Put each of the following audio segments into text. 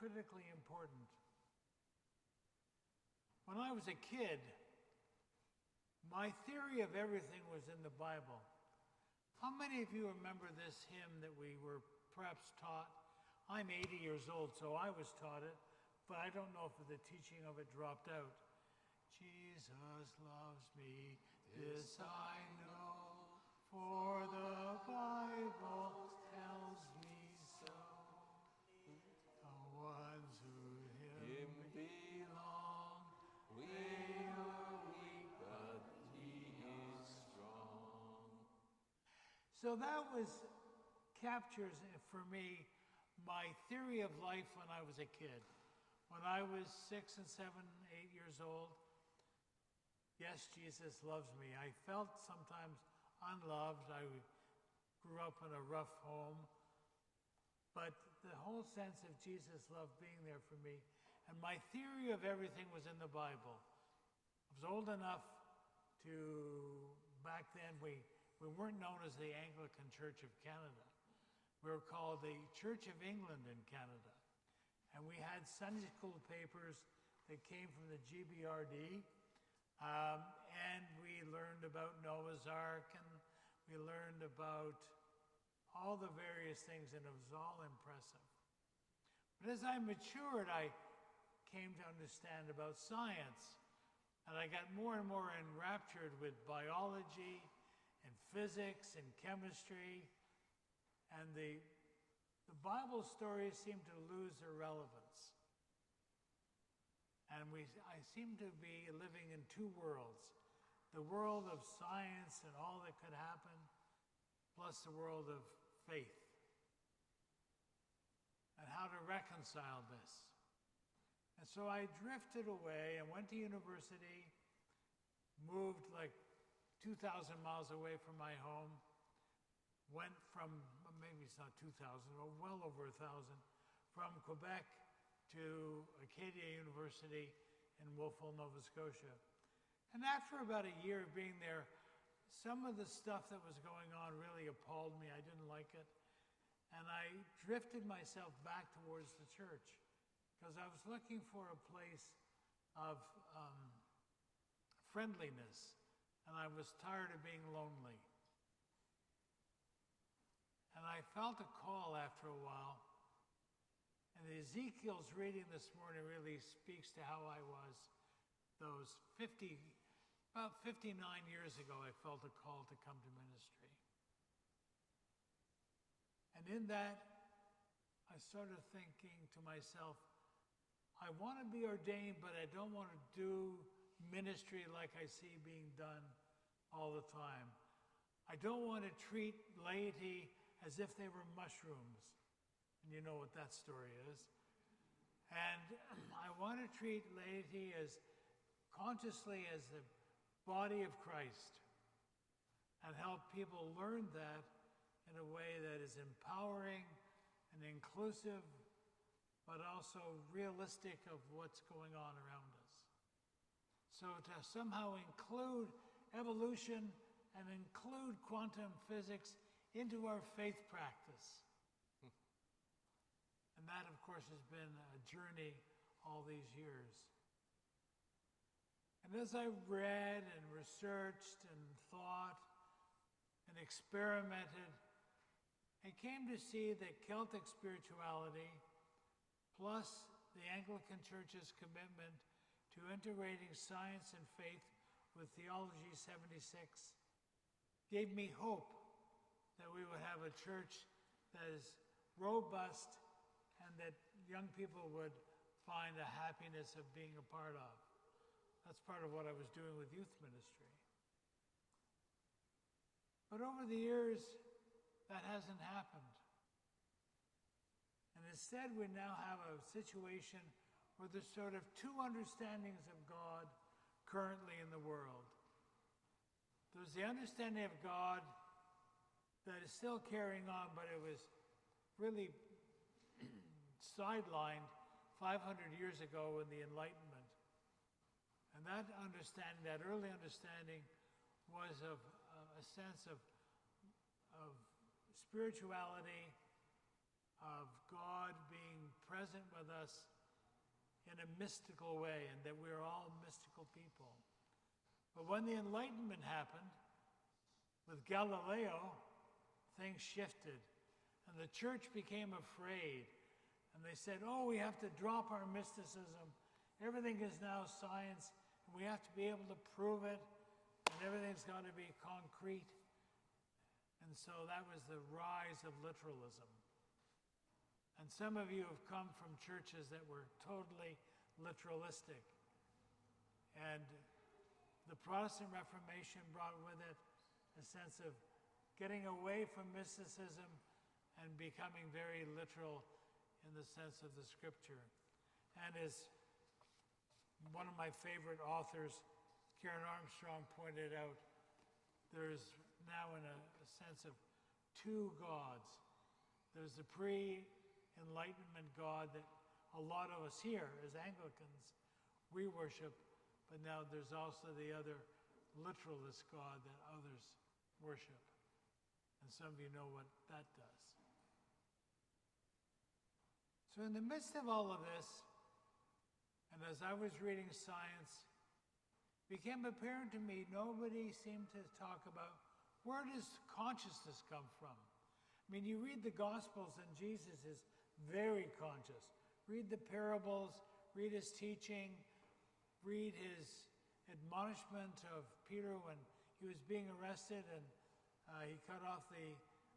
critically important. When I was a kid, my theory of everything was in the Bible. How many of you remember this hymn that we were perhaps taught? I'm 80 years old, so I was taught it, but I don't know if the teaching of it dropped out. Jesus loves me, this I know, for the Bible tells me so. The ones who him belong, we are weak, but he is strong. So that captures for me my theory of life when I was a kid. When I was 6 and 7, 8 years old, yes, Jesus loves me. I felt sometimes unloved. I grew up in a rough home. But the whole sense of Jesus' love being there for me, and my theory of everything was in the Bible. I was old enough to, back then, we weren't known as the Anglican Church of Canada. We were called the Church of England in Canada. And we had Sunday school papers that came from the GBRD. And we learned about Noah's Ark, and we learned about all the various things, and it was all impressive. But as I matured, I came to understand about science. And I got more and more enraptured with biology and physics and chemistry. And the Bible stories seem to lose their relevance. And I seem to be living in two worlds. The world of science and all that could happen, plus the world of faith. And how to reconcile this. And so I drifted away and went to university, moved like 2,000 miles away from my home, went from, maybe it's not 2,000, or well over 1,000, from Quebec to Acadia University in Wolfville, Nova Scotia. And after about a year of being there, some of the stuff that was going on really appalled me. I didn't like it. And I drifted myself back towards the church because I was looking for a place of friendliness, and I was tired of being lonely. And I felt a call after a while. And Ezekiel's reading this morning really speaks to how I was those about 59 years ago. I felt a call to come to ministry. And in that, I started thinking to myself, I want to be ordained, but I don't want to do ministry like I see being done all the time. I don't want to treat laity as if they were mushrooms. And you know what that story is. And I want to treat laity as consciously as the body of Christ and help people learn that in a way that is empowering and inclusive, but also realistic of what's going on around us. So to somehow include evolution and include quantum physics into our faith practice. And that, of course, has been a journey all these years. And as I read and researched and thought and experimented, I came to see that Celtic spirituality, plus the Anglican Church's commitment to integrating science and faith with Theology 76, gave me hope that we would have a church that is robust and that young people would find a happiness of being a part of. That's part of what I was doing with youth ministry. But over the years, that hasn't happened. And instead, we now have a situation where there's sort of two understandings of God currently in the world. There's the understanding of God that is still carrying on, but it was really sidelined 500 years ago in the Enlightenment. And that understanding, that early understanding, was of a sense of spirituality, of God being present with us in a mystical way, and that we're all mystical people. But when the Enlightenment happened, with Galileo, things shifted, and the church became afraid. And they said, oh, we have to drop our mysticism. Everything is now science, and we have to be able to prove it, and everything's got to be concrete. And so that was the rise of literalism. And some of you have come from churches that were totally literalistic. And the Protestant Reformation brought with it a sense of getting away from mysticism and becoming very literal in the sense of the scripture. And as one of my favorite authors, Karen Armstrong, pointed out, there's now in a sense of two gods. There's the pre-Enlightenment God that a lot of us here as Anglicans, we worship, but now there's also the other literalist God that others worship. And some of you know what that does. So in the midst of all of this, and as I was reading science, it became apparent to me nobody seemed to talk about where does consciousness come from? I mean, you read the Gospels and Jesus is very conscious. Read the parables, read his teaching, read his admonishment of Peter when he was being arrested and he cut off the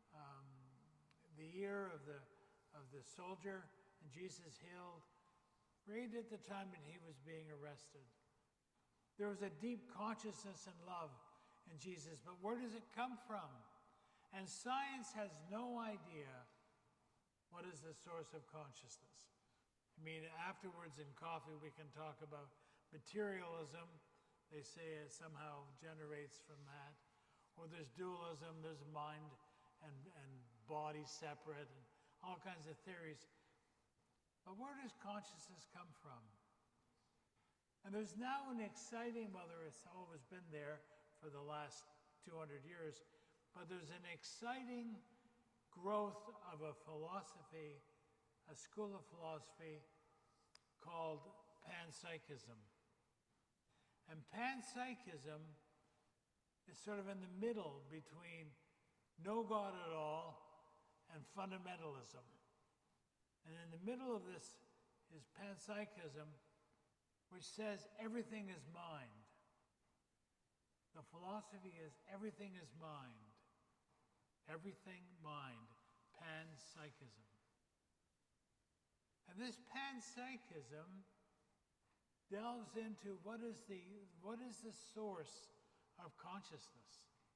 ear of the soldier and Jesus healed. Read at the time that he was being arrested. There was a deep consciousness and love in Jesus, but where does it come from? And science has no idea what is the source of consciousness. I mean, afterwards in coffee we can talk about materialism. They say it somehow generates from that. Or there's dualism, there's mind and body separate, and all kinds of theories. But where does consciousness come from? And there's now an exciting, well, there has always been there for the last 200 years, but there's an exciting growth of a philosophy, a school of philosophy called panpsychism. And panpsychism is sort of in the middle between no God at all and fundamentalism. And in the middle of this is panpsychism, which says everything is mind. The philosophy is everything is mind. Everything mind. Panpsychism. And this panpsychism delves into what is the source of consciousness,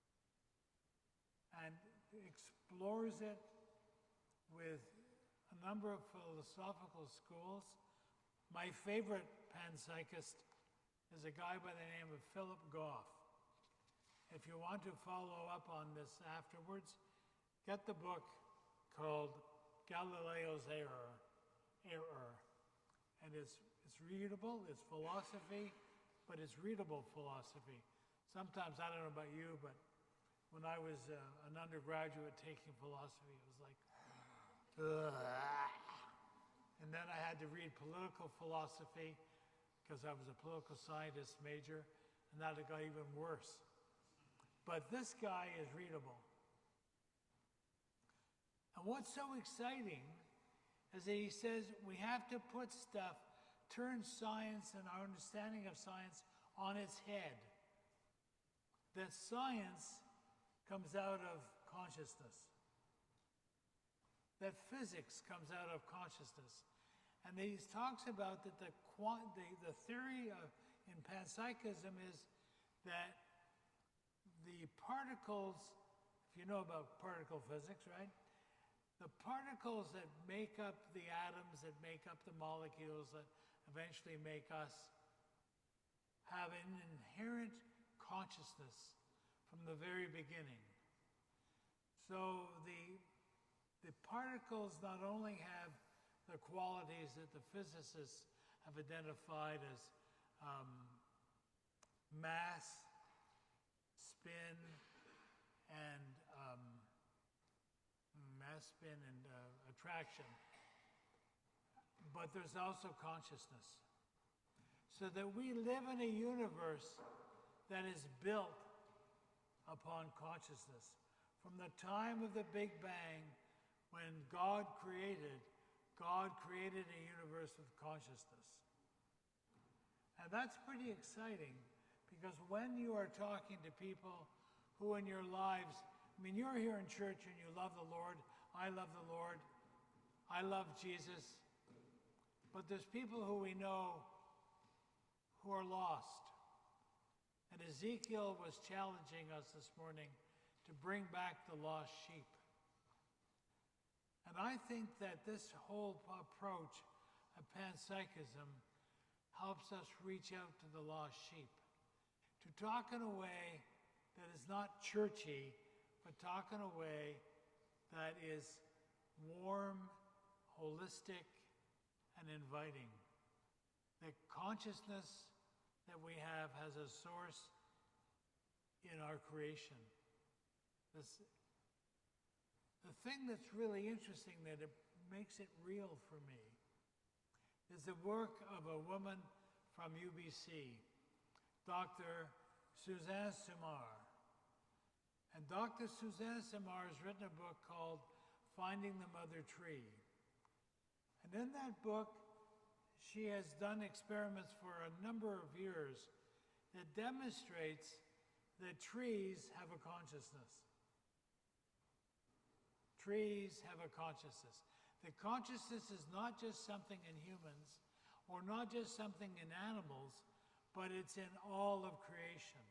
and explores it with a number of philosophical schools. My favorite panpsychist is a guy by the name of Philip Goff. If you want to follow up on this afterwards, get the book called Galileo's Error. And it's readable, it's philosophy, but it's readable philosophy. Sometimes, I don't know about you, but when I was an undergraduate taking philosophy, it was like, ugh. And then I had to read political philosophy because I was a political scientist major, and that got even worse. But this guy is readable. And what's so exciting is that he says we have to put stuff, turn science and our understanding of science on its head. That science comes out of consciousness. That physics comes out of consciousness. And he talks about that the theory in panpsychism is that the particles, if you know about particle physics, right? The particles that make up the atoms, that make up the molecules that eventually make us, have an inherent consciousness from the very beginning. So the particles not only have the qualities that the physicists have identified as mass, spin, and attraction. but there's also consciousness. So that we live in a universe that is built upon consciousness. From the time of the Big Bang, when God created a universe with consciousness. And that's pretty exciting, because when you are talking to people who in your lives, I mean, you're here in church and you love the Lord, I love the Lord, I love Jesus, but there's people who we know who are lost. And Ezekiel was challenging us this morning to bring back the lost sheep. And I think that this whole approach of panpsychism helps us reach out to the lost sheep, to talk in a way that is not churchy, but talk in a way that is warm, holistic, and inviting. The consciousness that we have has a source in our creation. The thing that's really interesting, that it makes it real for me, is the work of a woman from UBC, Dr. Suzanne Simard. And Dr. Suzanne Simard has written a book called Finding the Mother Tree. And in that book, she has done experiments for a number of years that demonstrates that trees have a consciousness. Trees have a consciousness. The consciousness is not just something in humans or not just something in animals, but it's in all of creation.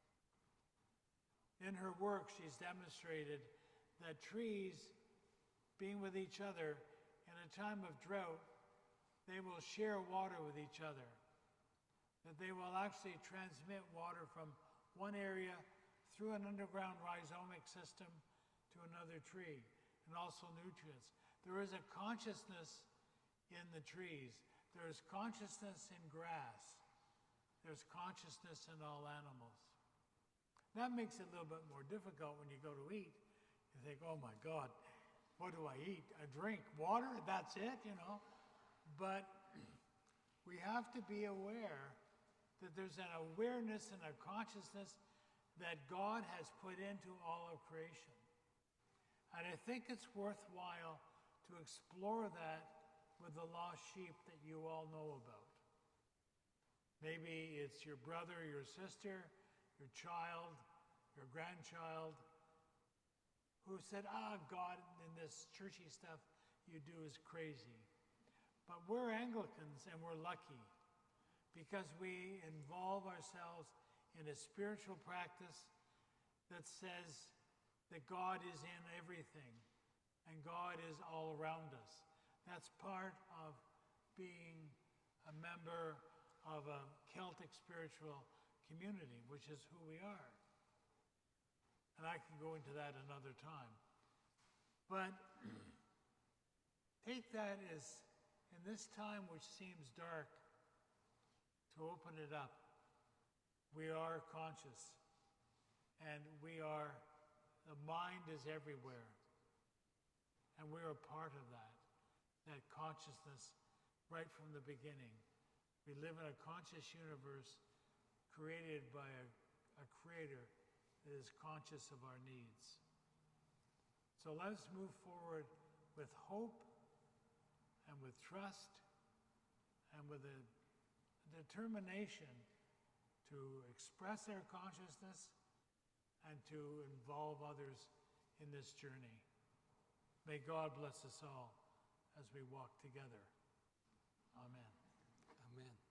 In her work, she's demonstrated that trees, being with each other in a time of drought, they will share water with each other, that they will actually transmit water from one area through an underground rhizomic system to another tree, and also nutrients. There is a consciousness in the trees. There is consciousness in grass. There's consciousness in all animals. That makes it a little bit more difficult when you go to eat. You think, oh my God, what do I eat? A drink, water, that's it, you know? But we have to be aware that there's an awareness and a consciousness that God has put into all of creation. And I think it's worthwhile to explore that with the lost sheep that you all know about. Maybe it's your brother, your sister, your child, your grandchild, who said, God, in this churchy stuff you do is crazy. But we're Anglicans and we're lucky because we involve ourselves in a spiritual practice that says that God is in everything and God is all around us. That's part of being a member of a Celtic spiritual community, which is who we are. And I can go into that another time. But take that as, in this time which seems dark, to open it up. We are conscious, and the mind is everywhere. And we're a part of that consciousness right from the beginning. We live in a conscious universe created by a creator that is conscious of our needs. So let's move forward with hope and with trust and with a determination to express our consciousness and to involve others in this journey. May God bless us all as we walk together. Amen. Amen.